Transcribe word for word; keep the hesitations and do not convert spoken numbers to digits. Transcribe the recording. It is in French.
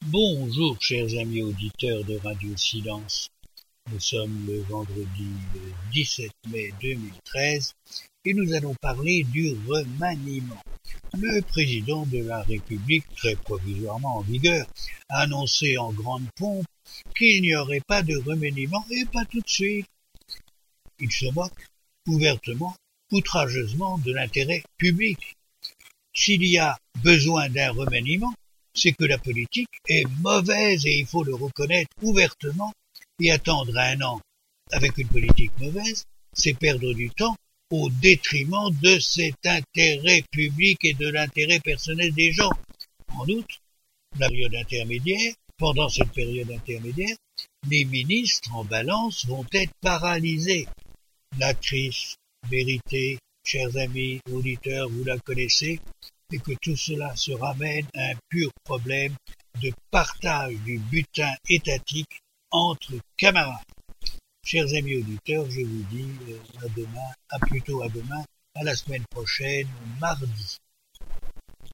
Bonjour chers amis auditeurs de Radio Silence. Nous sommes le vendredi dix-sept mai deux mille treize et nous allons parler du remaniement. Le président de la République, très provisoirement en vigueur, a annoncé en grande pompe qu'il n'y aurait pas de remaniement et pas tout de suite. Il se moque ouvertement, outrageusement de l'intérêt public. S'il y a besoin d'un remaniement, c'est que la politique est mauvaise et il faut le reconnaître ouvertement. Et attendre un an avec une politique mauvaise, c'est perdre du temps au détriment de cet intérêt public et de l'intérêt personnel des gens. En outre, la période intermédiaire, pendant cette période intermédiaire, les ministres en balance vont être paralysés. La crise méritée, chers amis auditeurs, vous la connaissez, et que tout cela se ramène à un pur problème de partage du butin étatique entre camarades. Chers amis auditeurs, je vous dis à demain, à plutôt à demain, à la semaine prochaine, mardi.